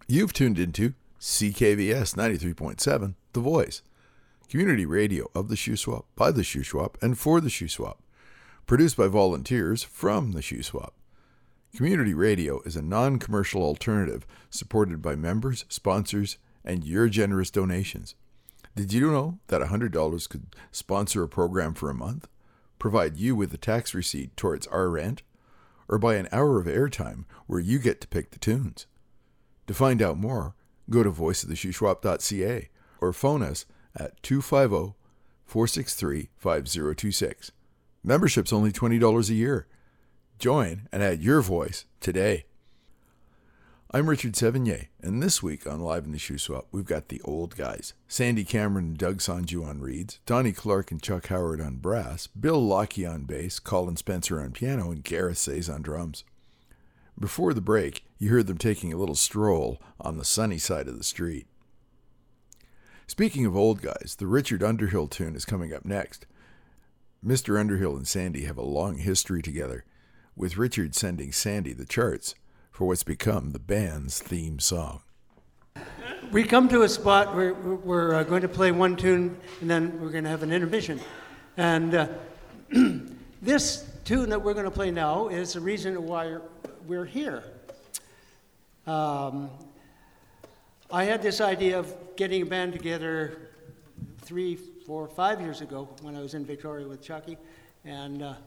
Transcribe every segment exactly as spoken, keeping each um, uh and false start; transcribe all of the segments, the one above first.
You've tuned into C K V S ninety-three point seven, The Voice, community radio of the Shuswap, by the Shuswap, and for the Shuswap, produced by volunteers from the Shuswap. Community radio is a non-commercial alternative supported by members, sponsors, and your generous donations. Did you know that one hundred dollars could sponsor a program for a month, provide you with a tax receipt towards our rent, or buy an hour of airtime where you get to pick the tunes? To find out more, go to voice of the shuswap dot c a or phone us at two five zero, four six three, five zero two six. Membership's only twenty dollars a year. Join and add your voice today. I'm Richard Sevigny, and this week on Live in the Shuswap, we've got the old guys. Sandy Cameron and Doug Sanju on reeds, Donnie Clark and Chuck Howard on brass, Bill Lockie on bass, Colin Spencer on piano, and Gareth Says on drums. Before the break, you heard them taking a little stroll on the sunny side of the street. Speaking of old guys, the Richard Underhill tune is coming up next. Mister Underhill and Sandy have a long history together, with Richard sending Sandy the charts for what's become the band's theme song. We come to a spot where we're uh, going to play one tune, and then we're going to have an intermission. And uh, this tune that we're going to play now is the reason why we're here. Um, I had this idea of getting a band together three, four, five years ago when I was in Victoria with Chucky, and uh,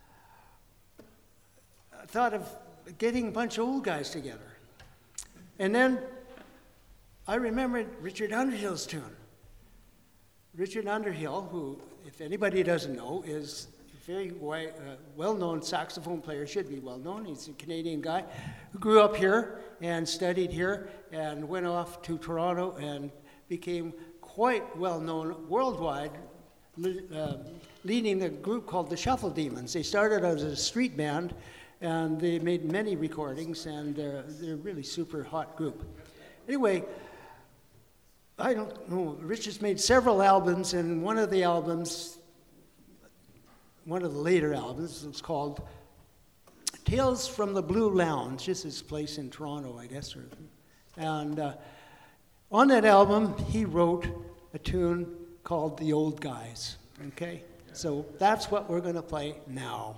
I thought of getting a bunch of old guys together. And then I remembered Richard Underhill's tune. Richard Underhill, who, if anybody doesn't know, is a very wi- uh, well-known saxophone player, should be well-known. He's a Canadian guy who grew up here and studied here and went off to Toronto and became quite well-known worldwide, uh, leading a group called the Shuffle Demons. They started out as a street band, and they made many recordings, and they're, they're a really super hot group. Anyway, I don't know, Rich has made several albums, and one of the albums, one of the later albums, was called Tales from the Blue Lounge. This is a place in Toronto, I guess. Or, and uh, on that album, he wrote a tune called The Old Guys, okay? So that's what we're going to play now.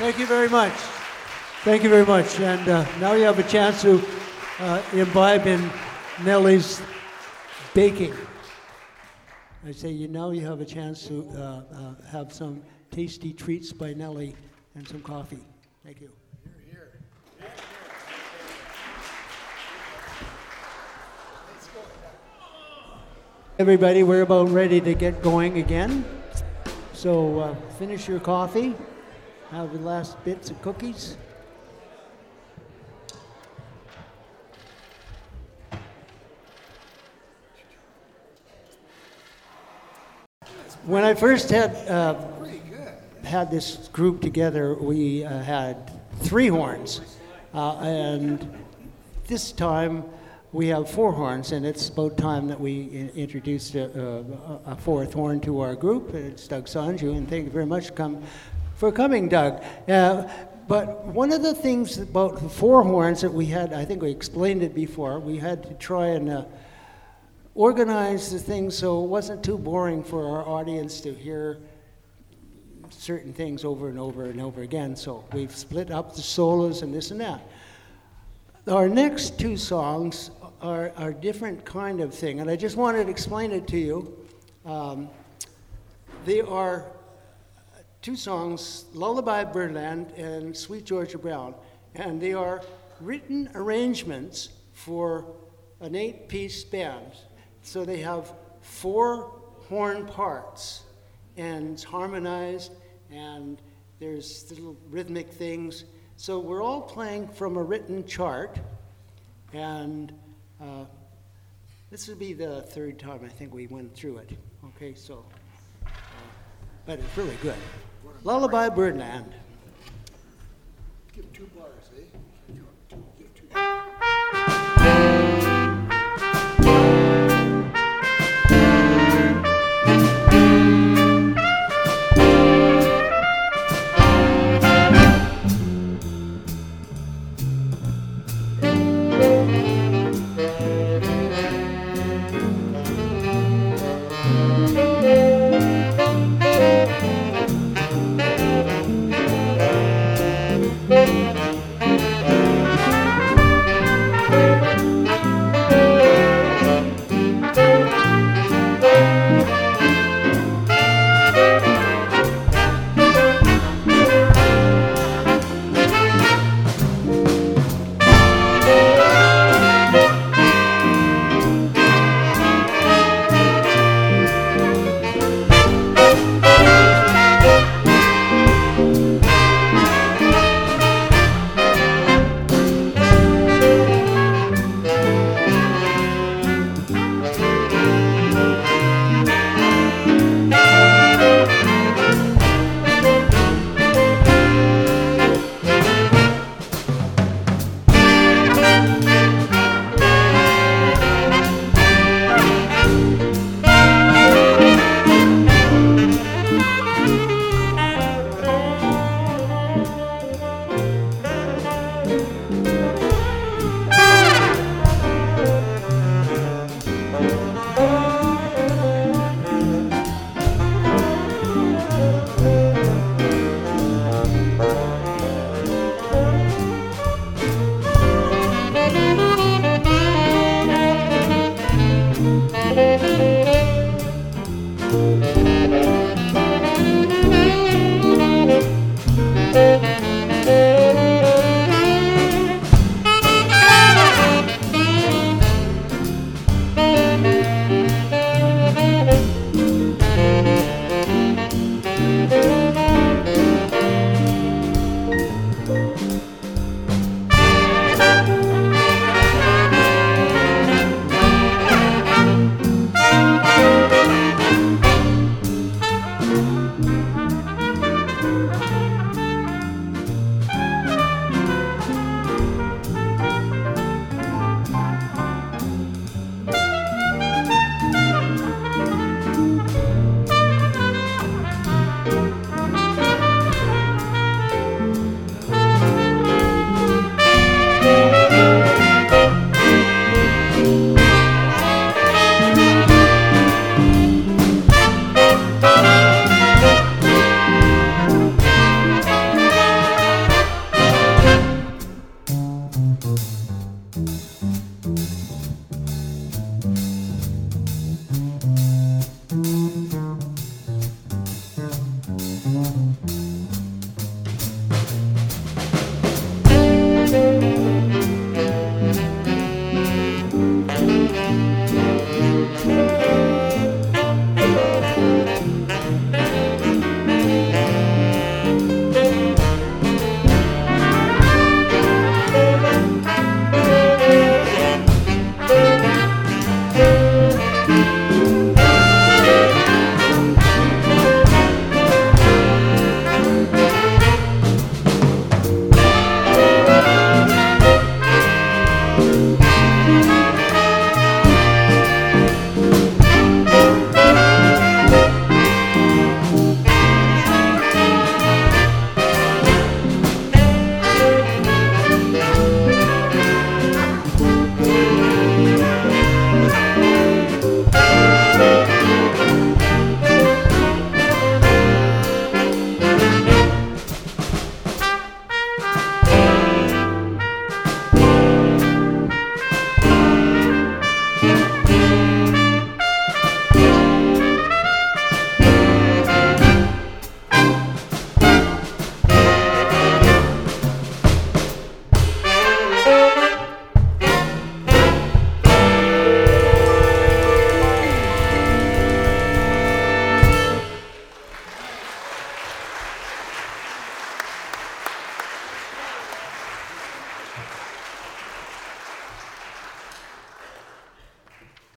Thank you very much. Thank you very much. And uh, now you have a chance to uh, imbibe in Nellie's baking. I say, you know, you have a chance to uh, uh, have some tasty treats by Nellie and some coffee. Thank you. Here, here. Everybody, we're about ready to get going again. So uh, finish your coffee. Have the last bits of cookies. When I first had uh, had this group together, we uh, had three horns, uh, and this time we have four horns, and it's about time that we I- introduced a, a, a fourth horn to our group. It's Doug Sanju, and thank you very much come, for coming, Doug. Uh, but one of the things about the four horns that we had, I think we explained it before, we had to try and uh, organize the thing so it wasn't too boring for our audience to hear certain things over and over and over again. So we've split up the solos and this and that. Our next two songs are are different kind of thing, and I just wanted to explain it to you. Um, they are two songs, Lullaby Birdland and Sweet Georgia Brown, and they are written arrangements for an eight-piece band. So they have four horn parts, and it's harmonized, and there's little rhythmic things. So we're all playing from a written chart, and uh, this would be the third time I think we went through it. Okay, so, uh, but it's really good. Lullaby Birdland.